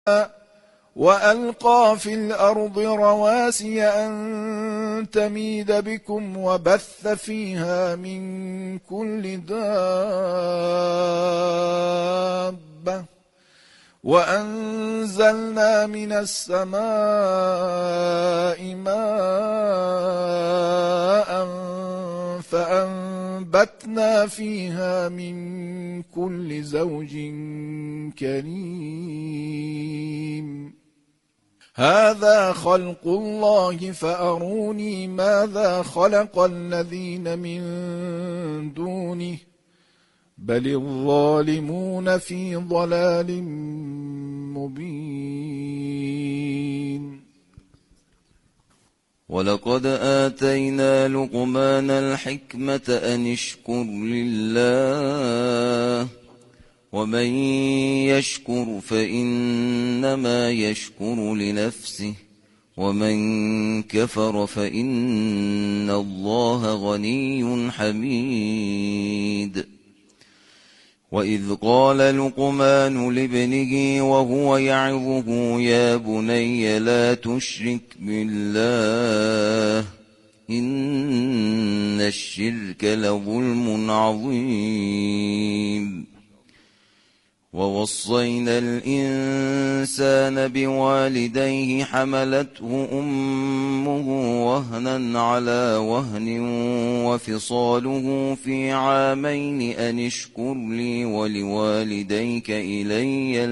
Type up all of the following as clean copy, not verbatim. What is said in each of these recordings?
وألقى في الأرض رواسي أن تميد بكم وبث فيها من كل دابة وأنزلنا من السماء ماء فأنبتنا فيها من كل زوج كريم. هذا خلق الله فأروني ماذا خلق الذين من دونه بل الظالمون في ضلال مبين. ولقد آتينا لقمان الحكمة أن اشكر لله ومن يشكر فإنما يشكر لنفسه ومن كفر فإن الله غني حميد. وإذ قال لقمان لابنه وهو يعظه يا بني لا تشرك بالله إن الشرك لظلم عظيم. ووصينا الإنسان بوالديه حملته أمه وهنا على وهن وفصاله في عامين أن اشكر لي ولوالديك إلي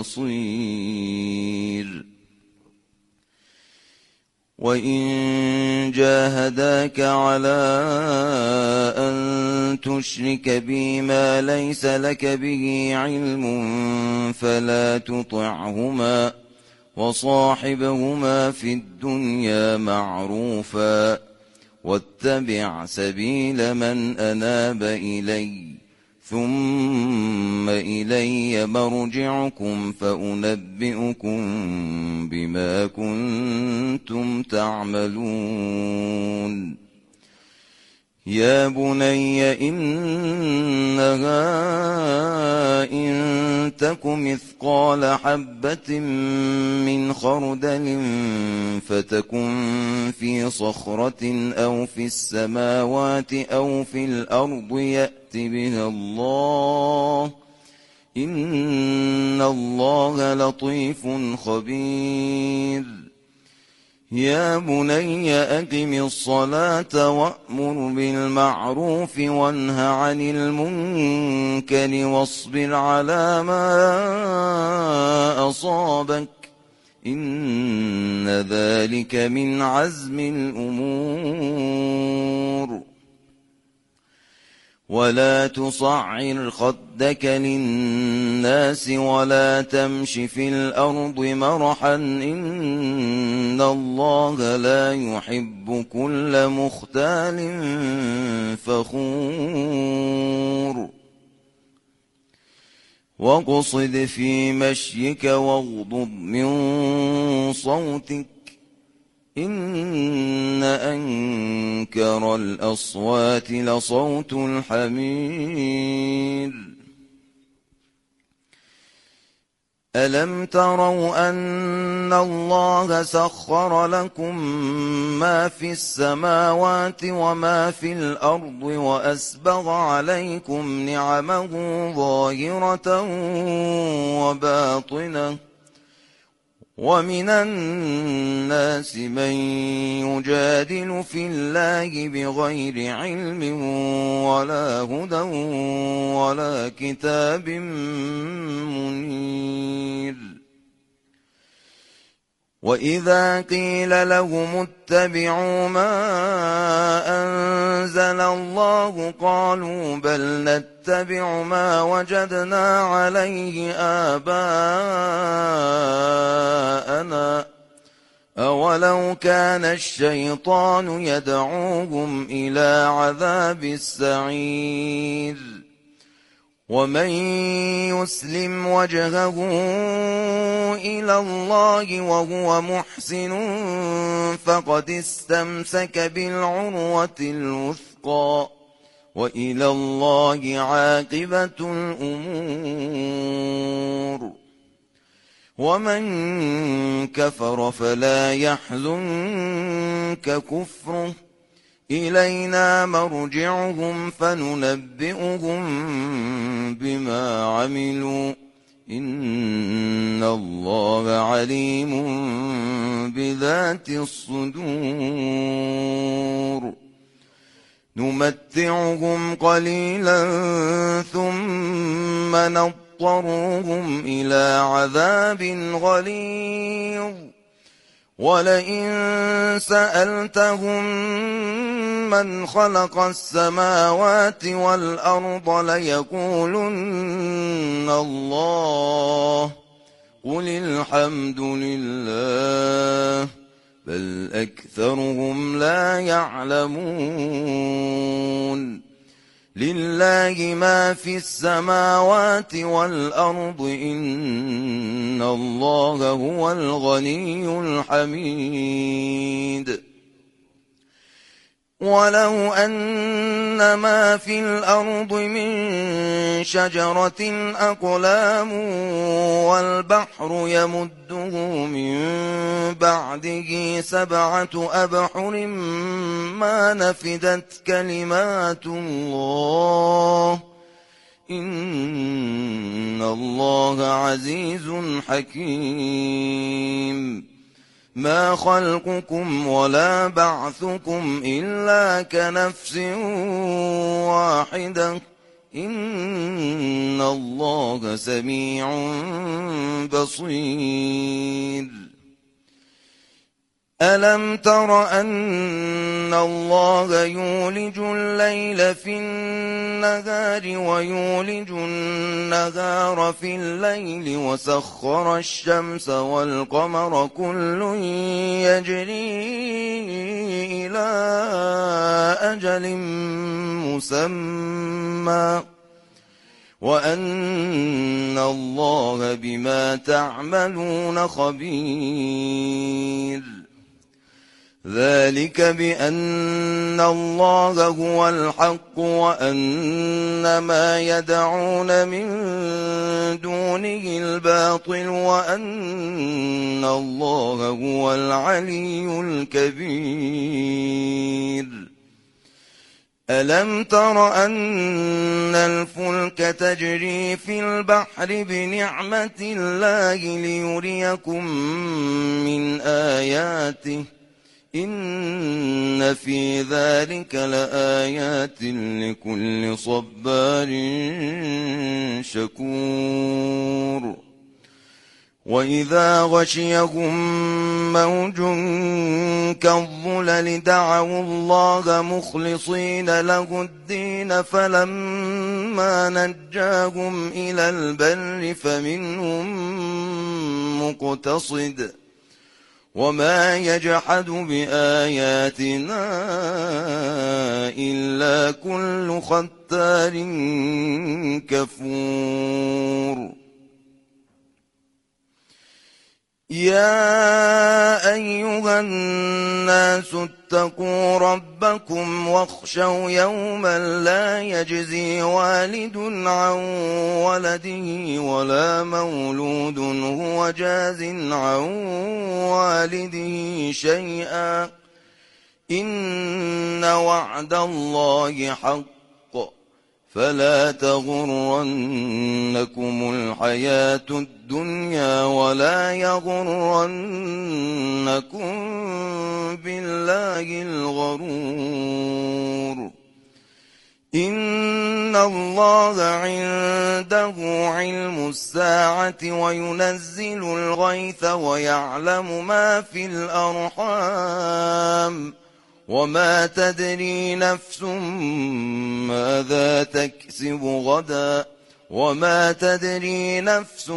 المصير. وإن جاهداك على أن تشرك بي ما ليس لك به علم فلا تطعهما وصاحبهما في الدنيا معروفا واتبع سبيل من أناب إلي ثم إلي مرجعكم فأنبئكم بما كنتم تعملون. يا بني إنها إن تك مثقال حبة من خردل فتكن في صخرة أو في السماوات أو في الأرض يأت بها الله إن الله لطيف خبير. يا بني أقم الصلاة وأمر بالمعروف وانه عن المنكر واصبر على ما أصابك إن ذلك من عزم الأمور. ولا تصعر خدك للناس ولا تمش في الأرض مرحا إن الله لا يحب كل مختال فخور. واقصد في مشيك واغضض من صوتك إن أنكر الأصوات لصوت الحمير. ألم تروا أن الله سخر لكم ما في السماوات وما في الأرض وأسبغ عليكم نعمه ظاهرة وباطنة ومن الناس من يجادل في الله بغير علم ولا هدى ولا كتاب منير. وإذا قيل لهم اتبعوا ما أنزل الله قالوا بل نتبع ما وجدنا عليه آباءنا أولو كان الشيطان يدعوهم إلى عذاب السعير. ومن يسلم وجهه إلى الله وهو محسن فقد استمسك بالعروة الوثقى وإلى الله عاقبة الأمور. ومن كفر فلا يحزنك كفره إلينا مرجعهم فننبئهم بما عملوا إن الله عليم بذات الصدور نمتعهم قليلا ثم نضطرهم إلى عذاب غليظ ولئن سألتهم من خلق السماوات والأرض ليقولن الله قل الحمد لله بل أكثرهم لا يعلمون لله ما في السماوات والأرض إن الله هو الغني الحميد ولو أن ما في الأرض من شجرة أقلام والبحر يمده من بعده 7 أبحر ما نفدت كلمات الله إن الله عزيز حكيم ما خلقكم ولا بعثكم إلا كنفس واحدة إن الله سميع بصير ألم تر أن الله يولج الليل في النهار ويولج النهار في الليل وسخر الشمس والقمر كل يجري إلى أجل مسمى وأن الله بما تعملون خبير ذلك بأن الله هو الحق وأن ما يدعون من دونه الباطل وأن الله هو العلي الكبير ألم تر أن الفلك تجري في البحر بنعمة الله ليريكم من آياته إن في ذلك لآيات لكل صبار شكور وإذا غشيهم موج كالظلل دعوا الله مخلصين له الدين فلما نجاهم إلى البر فمنهم مقتصد وما يجحد بآياتنا إلا كل ختار كفور يا أيها الناس اتقوا ربكم واخشوا يوما لا يجزي والد عن ولده ولا مولود هو جاز عن والده شيئا إن وعد الله حق فلا تغرنكم الحياة الدنيا ولا يغرنكم بالله الغرور إن الله عنده علم الساعة وينزل الغيث ويعلم ما في الأرحام وما تدري نفس ماذا تكسب غدا وما تدري نفس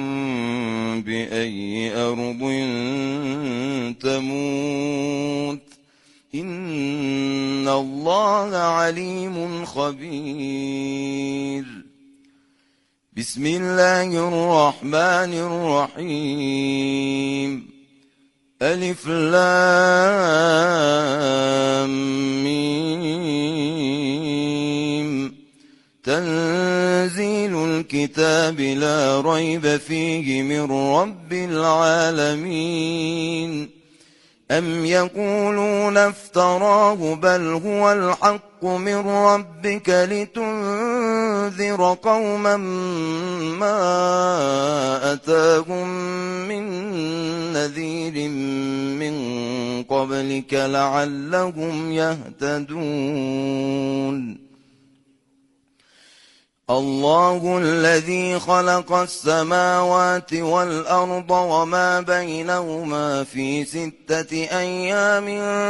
بأي أرض تموت إن الله عليم خبير بسم الله الرحمن الرحيم ألف لام ميم تنزيل الكتاب لا ريب فيه من رب العالمين أم يقولون افتراه بل هو الحق من ربك لتنذر قوما ما أتاهم من نذير من قبلك لعلهم يهتدون الله الذي خلق السماوات والأرض وما بينهما في 6 أيام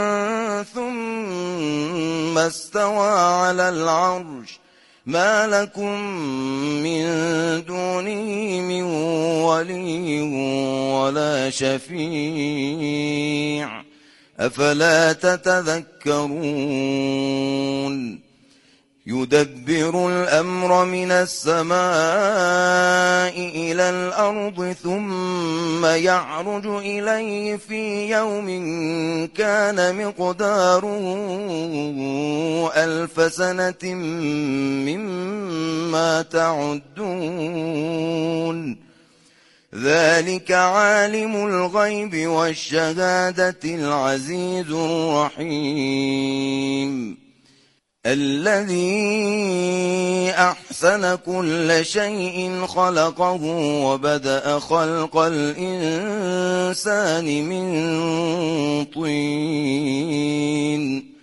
ثم استوى على العرش ما لكم من دونه من ولي ولا شفيع أفلا تتذكرون يدبر الأمر من السماء إلى الأرض ثم يعرج إليه في يوم كان مقداره 1000 سنة مما تعدون ذلك عالم الغيب والشهادة العزيز الرحيم الذي أحسن كل شيء خلقه وبدأ خلق الإنسان من طين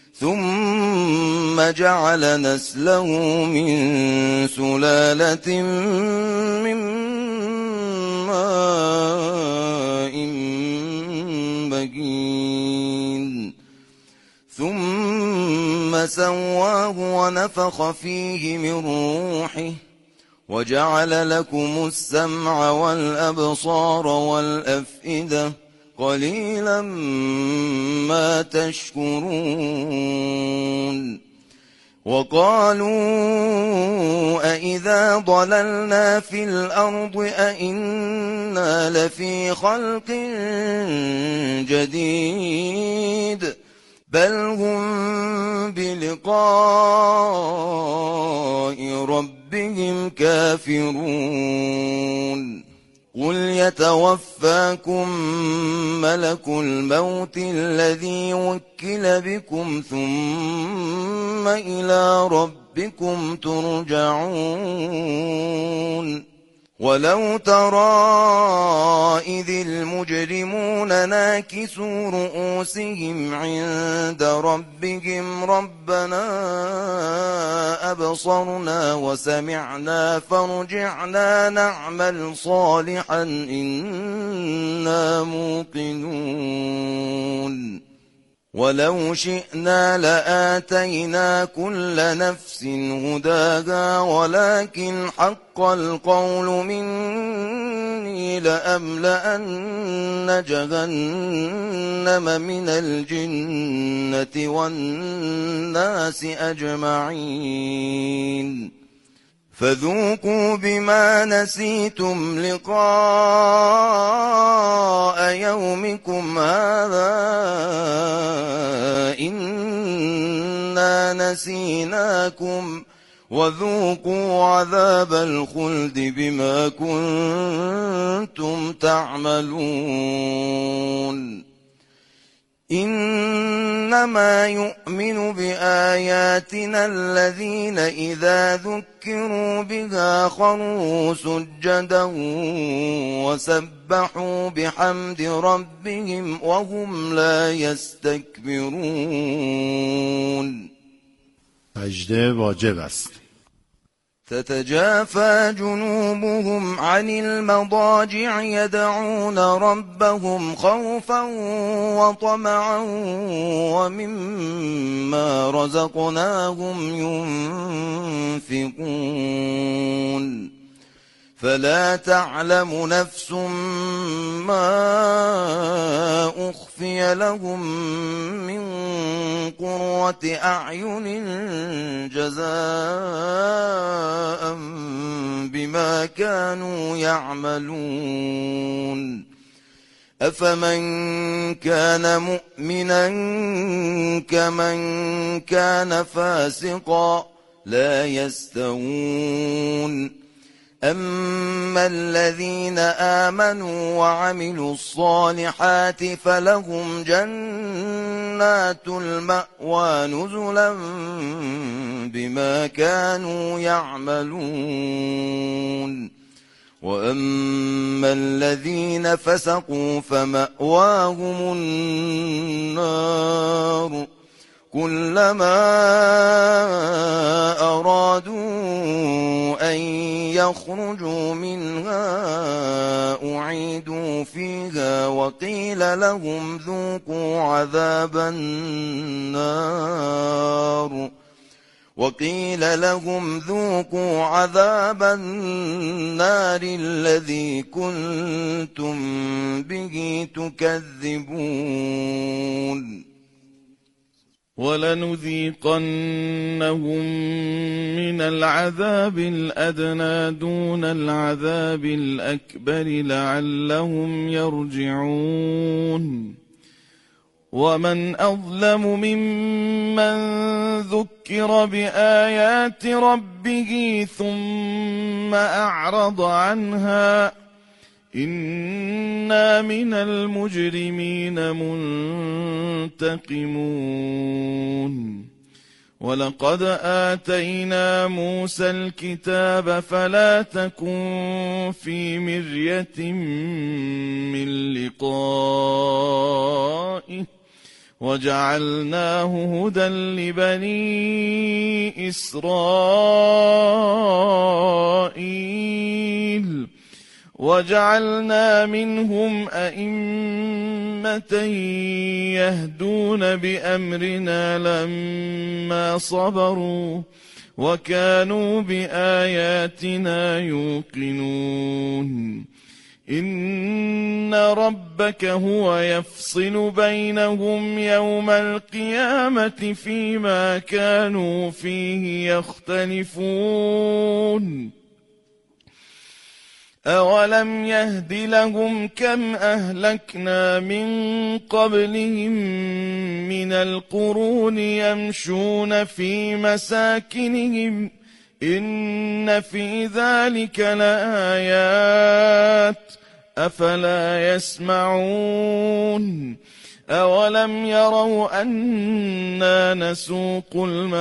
ثم جعل نسله من سلالة من ماء مهين ثم سواه ونفخ فيه من روحه وجعل لكم السمع والأبصار والأفئدة قليلا ما تشكرون وقالوا أإذا ضللنا في الأرض أإنا لفي خلق جديد بل هم بلقاء ربهم كافرون قل يتوفاكم ملك الموت الذي وكل بكم ثم إلى ربكم ترجعون ولو ترى إذ المجرمون ناكسوا رؤوسهم عند ربهم ربنا أبصرنا وسمعنا فارجعنا نعمل صالحا إنا موقنون ولو شئنا لآتينا كل نفس هداها ولكن حق القول مني لأملأن جهنم من الجنة والناس أجمعين فذوقوا بما نسيتم لقاء يومكم هذا إنا نسيناكم وذوقوا عذاب الخلد بما كنتم تعملون إنما يؤمن بآياتنا الذين إذا ذكروا بها خروا سجدا وسبحوا بحمد ربهم وهم لا يستكبرون. سجده واجب است. تتجافى جنوبهم عن المضاجع يدعون ربهم خوفا وطمعا ومما رزقناهم ينفقون فلا تعلم نفس ما أخفي لهم من قرة أعين جزاء بما كانوا يعملون أفمن كان مؤمنا كمن كان فاسقا لا يستوون أما الذين آمنوا وعملوا الصالحات فلهم جنات المأوى نزلا بما كانوا يعملون وأما الذين فسقوا فمأواهم النار كلما أرادوا أن يخرجوا منها أعيدوا فيها وقيل لهم ذوقوا عذاب النار الذي كنتم به تكذبون ولنذيقنهم من العذاب الأدنى دون العذاب الأكبر لعلهم يرجعون ومن أظلم ممن ذكر بآيات ربه ثم أعرض عنها إنا من المجرمين منتقمون ولقد آتينا موسى الكتاب فلا تكن في مرية من لقائه وجعلناه هدى لبني إسرائيل وجعلنا منهم أئمة يهدون بأمرنا لما صبروا وكانوا بآياتنا يوقنون إن ربك هو يفصل بينهم يوم القيامة فيما كانوا فيه يختلفون أولم يهد لهم كم أهلكنا من قبلهم من القرون يمشون في مساكنهم إن في ذلك لآيات أفلا يسمعون أولم يروا أنا نسوق الماء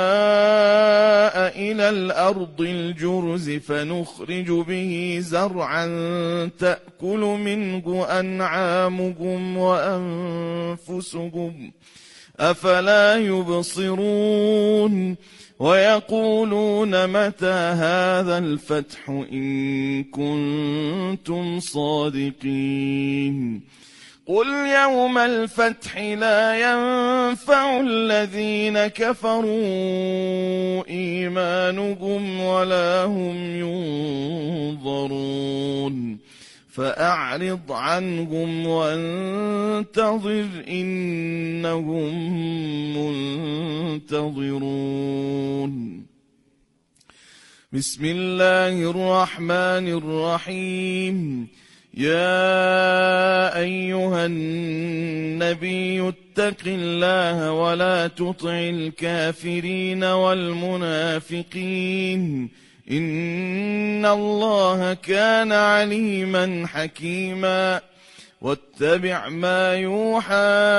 إلى الأرض الجرز فنخرج به زرعا تأكل منه أنعامهم وأنفسهم أفلا يبصرون ويقولون متى هذا الفتح إن كنتم صادقين قل يوم الفتح لا ينفع الذين كفروا إيمانهم ولا هم ينظرون فأعرض عنهم وانتظر إنهم منتظرون بسم الله الرحمن الرحيم يا أيها النبي اتق الله ولا تطع الكافرين والمنافقين إن الله كان عليما حكيما واتبع ما يوحى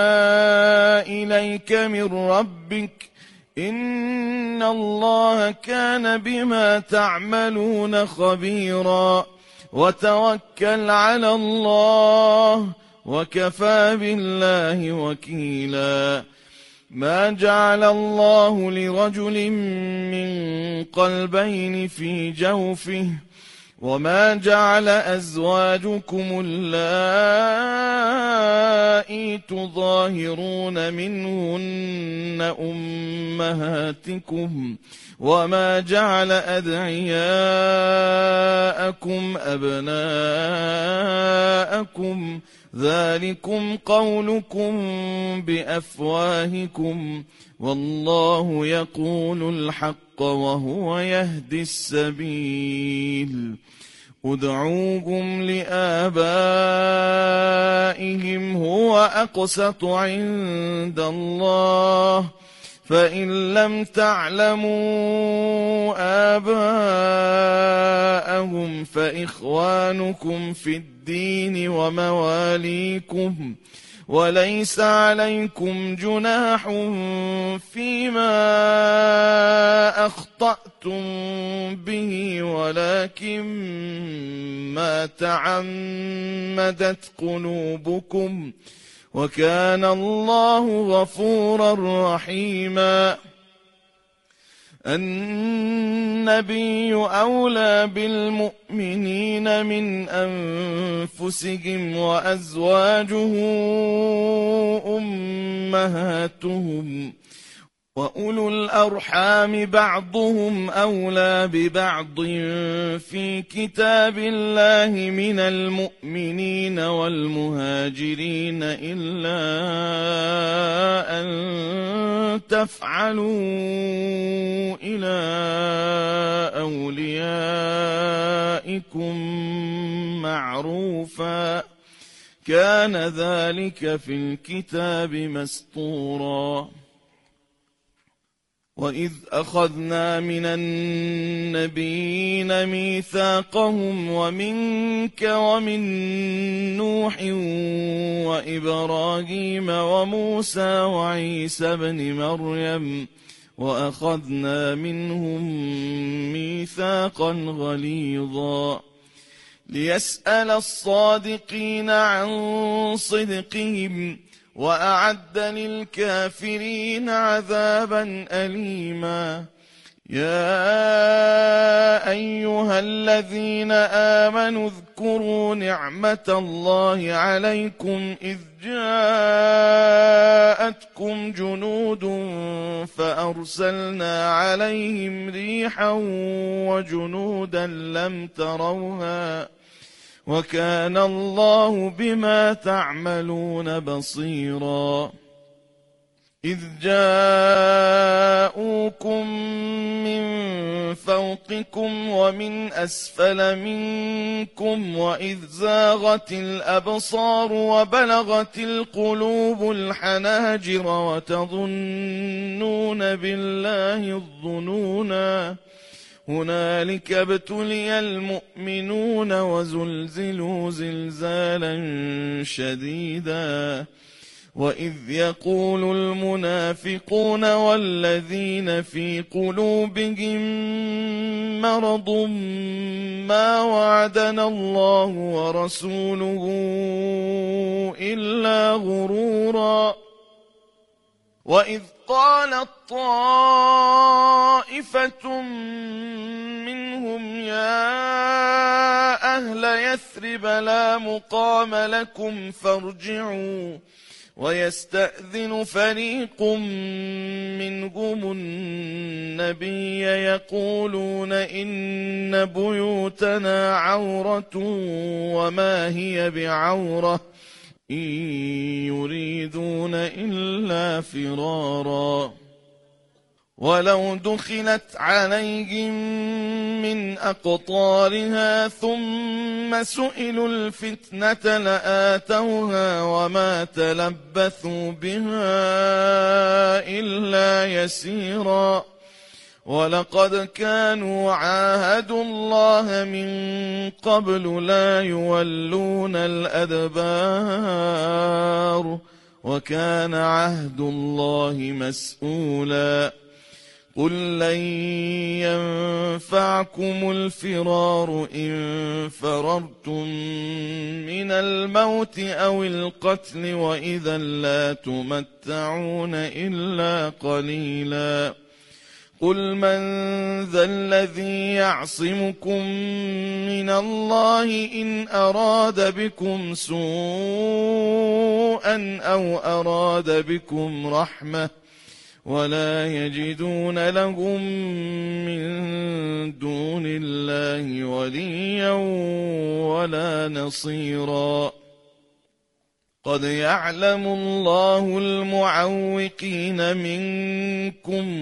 إليك من ربك إن الله كان بما تعملون خبيرا وتوكل على الله وكفى بالله وكيلا ما جعل الله لرجل من قلبين في جوفه وما جعل أزواجكم اللائي تظاهرون منهن أمهاتكم وما جعل أدعياءكم أبناءكم ذلكم قولكم بأفواهكم والله يقول الحق وهو يهدي السبيل ادعوهم لآبائهم هو أقسط عند الله فإن لم تعلموا آباءهم فإخوانكم في الدين ومواليكم، وليس عليكم جناح فيما أخطأتم به، ولكن ما تعمدت قلوبكم، وكان الله غفورا رحيما. النبي أولى بالمؤمنين من أنفسهم، وأزواجه أمهاتهم، وأولو الأرحام بعضهم أولى ببعض في كتاب الله من المؤمنين والمهاجرين إلا أن تفعلوا إلى أوليائكم معروفا، كان ذلك في الكتاب مسطورا. وإذ أخذنا من النبيين ميثاقهم ومنك ومن نوح وإبراهيم وموسى وعيسى بن مريم، وأخذنا منهم ميثاقا غليظا، ليسأل الصادقين عن صدقهم، وأعد للكافرين عذابا أليما. يا أيها الذين آمنوا اذكروا نعمة الله عليكم إذ جاءتكم جنود فأرسلنا عليهم ريحا وجنودا لم تروها، وكان الله بما تعملون بصيرا. إذ جاءوكم من فوقكم ومن أسفل منكم، وإذ زاغت الأبصار وبلغت القلوب الحناجر، وتظنون بالله الظنونا. هنالك ابتلي المؤمنون وزلزلوا زلزالا شديدا. وإذ يقول المنافقون والذين في قلوبهم مرض ما وعدنا الله ورسوله إلا غرورا. وإذ قالت طائفة منهم يا أهل يثرب لا مقام لكم فارجعوا، ويستأذن فريق منهم النبي يقولون إن بيوتنا عورة وما هي بعورة إن يريدون إلا فرارا. ولو دخلت عليهم من أقطارها ثم سئلوا الفتنة لآتوها وما تلبثوا بها إلا يسيرا. ولقد كانوا عاهدوا الله من قبل لا يولون الأدبار، وكان عهد الله مسؤولا. قل لن ينفعكم الفرار إن فررتم من الموت أو القتل، وإذا لا تمتعون إلا قليلا. قل من ذا الذي يعصمكم من الله إن أراد بكم سوءا أو أراد بكم رحمة، ولا يجدون لهم من دون الله وليا ولا نصيرا. قد يعلم الله المعوقين منكم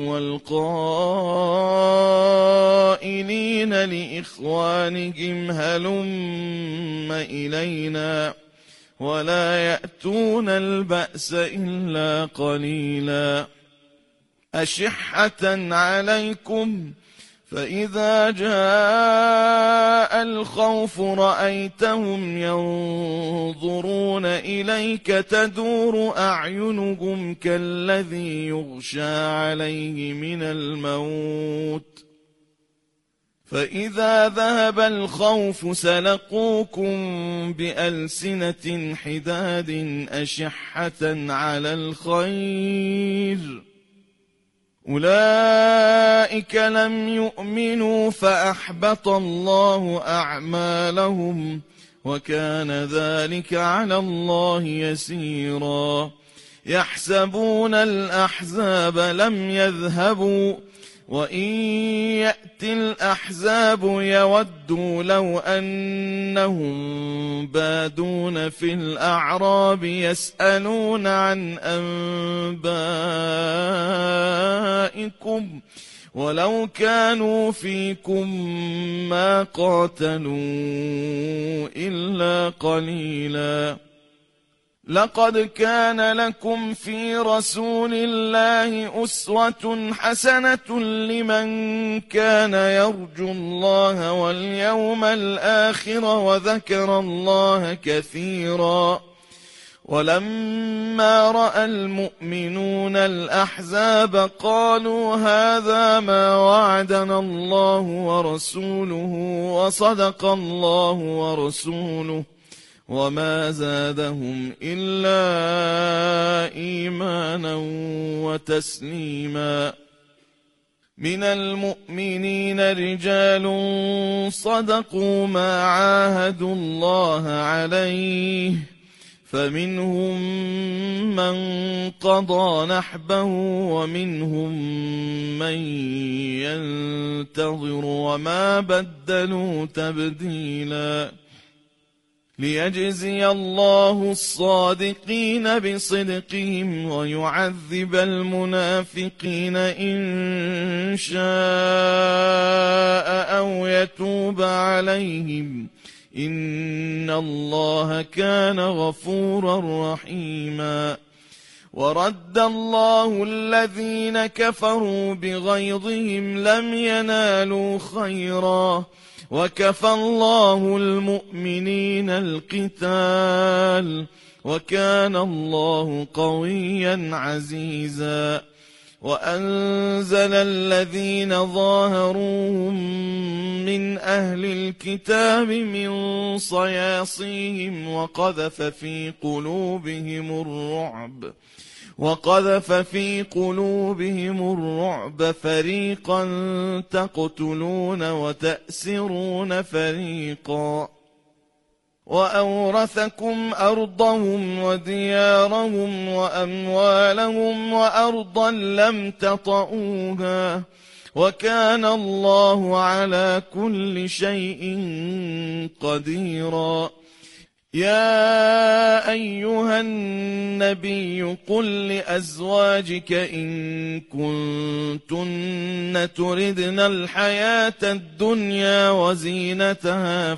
والقائلين لإخوانهم هلم إلينا، ولا يأتون البأس إلا قليلا. أشحة عليكم فإذا جاء الخوف رأيتهم ينظرون إليك تدور أعينهم كالذي يغشى عليه من الموت فإذا ذهب الخوف سلقوكم بألسنة حداد أشحة على الخير أولئك لم يؤمنوا فأحبط الله أعمالهم وكان ذلك على الله يسيرا يحسبون الأحزاب لم يذهبوا وإن يأتي الأحزاب يودوا لو أنهم بادون في الأعراب يسألون عن أنبائكم ولو كانوا فيكم ما قاتلوا إلا قليلا لقد كان لكم في رسول الله أسوة حسنة لمن كان يرجو الله واليوم الآخر وذكر الله كثيرا ولما رأى المؤمنون الأحزاب قالوا هذا ما وعدنا الله ورسوله وصدق الله ورسوله وما زادهم إلا إيمانا وتسليما من المؤمنين رجال صدقوا ما عاهدوا الله عليه فمنهم من قضى نحبه ومنهم من ينتظر وما بدلوا تبديلا ليجزي الله الصادقين بصدقهم ويعذب المنافقين إن شاء أو يتوب عليهم إن الله كان غفورا رحيما ورد الله الذين كفروا بغيظهم لم ينالوا خيرا وكفى الله المؤمنين القتال وكان الله قويا عزيزا وأنزل الذين ظاهروهم من أهل الكتاب من صياصيهم وقذف في قلوبهم الرعب فريقا تقتلون وتأسرون فريقا وأورثكم أرضهم وديارهم وأموالهم وأرضا لم تطئوها وكان الله على كل شيء قديرا يا أيها النبي قل لأزواجك إن كنتن تردن الحياة الدنيا وزينتها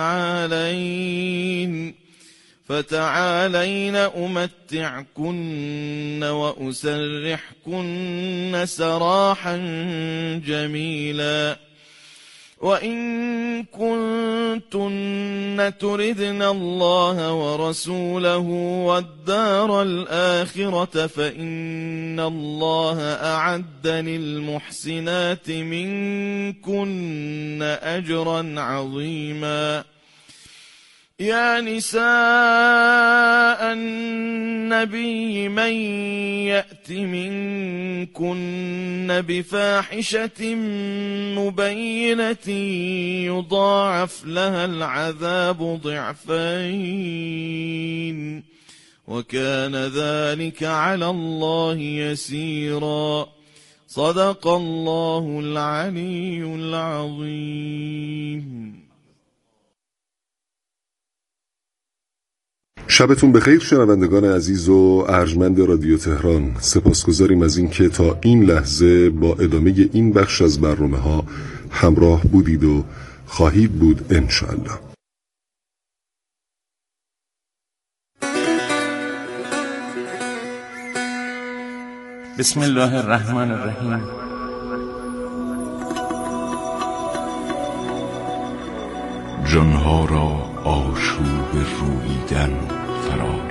فتعالين أمتعكن وأسرحكن سراحا جميلا وإن كنتن تردن الله ورسوله والدار الآخرة فإن الله أعد للمحسنات منكن أجرا عظيما يا نساء النبي من يأت منكن بفاحشة مبينة يضاعف لها العذاب ضعفين وكان ذلك على الله يسيرا صدق الله العلي العظيم. شبتون بخیر شنوندگان عزیز و ارجمند رادیو تهران، سپاسگزاریم از اینکه تا این لحظه با ادامه این بخش از برنامه ها همراه بودید و خواهید بود انشاءالله. بسم الله الرحمن الرحیم. جانها را آشوب روییدن فرا